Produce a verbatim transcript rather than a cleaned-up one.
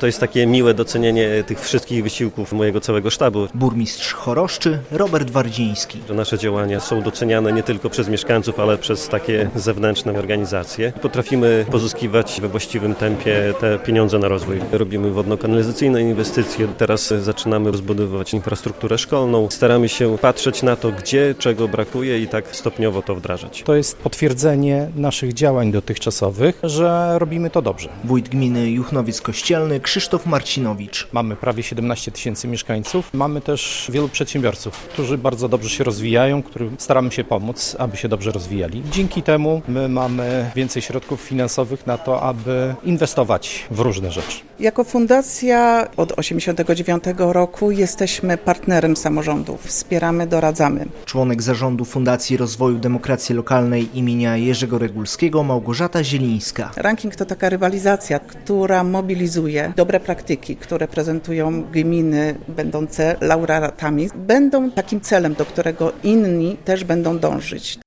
To jest takie miłe docenienie tych wszystkich wysiłków mojego całego sztabu. Burmistrz Choroszczy Robert Wardziński. Że nasze działania są doceniane nie tylko przez mieszkańców, ale przez takie zewnętrzne organizacje. Potrafimy pozyskiwać we właściwym tempie te pieniądze na rozwój. Robimy wodno-kanalizacyjne inwestycje, teraz zaczynamy rozbudowywać infrastrukturę szkolną. Staramy się patrzeć na to, gdzie czego brakuje i tak stopniowo to wdrażać. To jest potwierdzenie naszych działań dotychczasowych, że robimy to dobrze. Wójt gminy Juchnowiec Kościelny Krzysztof Marcinowicz. Mamy prawie siedemnaście tysięcy mieszkańców. Mamy też wielu przedsiębiorców, którzy bardzo dobrze się rozwijają, którym staramy się pomóc, aby się dobrze rozwijali. Dzięki temu my mamy więcej środków finansowych na to, aby inwestować w różne rzeczy. Jako fundacja od osiemdziesiątego dziewiątego roku jesteśmy partnerem samorządów. Wspieramy, doradzamy. Członek zarządu Fundacji Rozwoju Demokracji Lokalnej imienia Jerzego Regulskiego Małgorzata Zielińska. Ranking to taka rywalizacja, która mobilizuje dobre praktyki, które prezentują gminy będące laureatami. Będą takim celem, do którego inni też będą dążyć.